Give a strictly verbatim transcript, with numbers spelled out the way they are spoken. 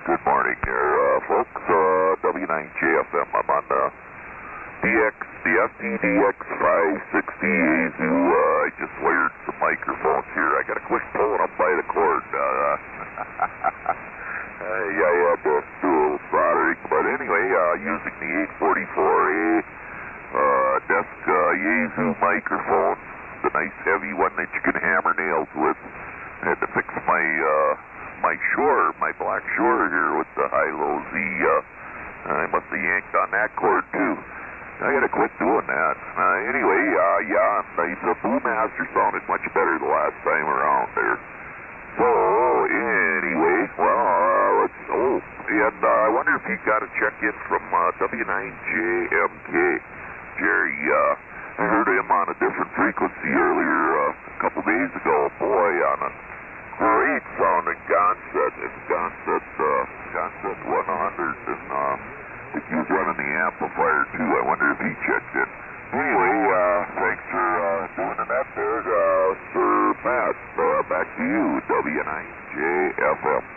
good morning here, uh, folks. Uh, W nine J F M. I'm on the D X, the F T D X five sixty A Z U. Uh, I just wired some microphones here. I got to quit pulling them by the cord. Uh, I, I had to do a little soldering, but anyway, uh, using the eight forty-four A uh, desk uh, Yaesu microphone, the nice heavy one that you can hammer nails with. I had to fix my uh, my Shure, my black Shure here with the high-low Z. Uh, I must have yanked on that cord too. I gotta quit doing that. Uh, anyway, uh, yeah, nice. The Boomaster sounded much better the last time around there. So, anyway, well, uh, let's, oh, and uh, I wonder if you got a check-in from uh, W nine J M K. Jerry, uh, I heard him on a different frequency earlier, uh, a couple days ago. Boy, on a great sounding Gonset, and Gonset, uh, Gonset one hundred, and, uh, I think he was running the amplifier too. I wonder if he checked in. Anyway, uh, thanks for uh, doing that there, uh, Sir Matt. Uh, back to you, W nine J F M.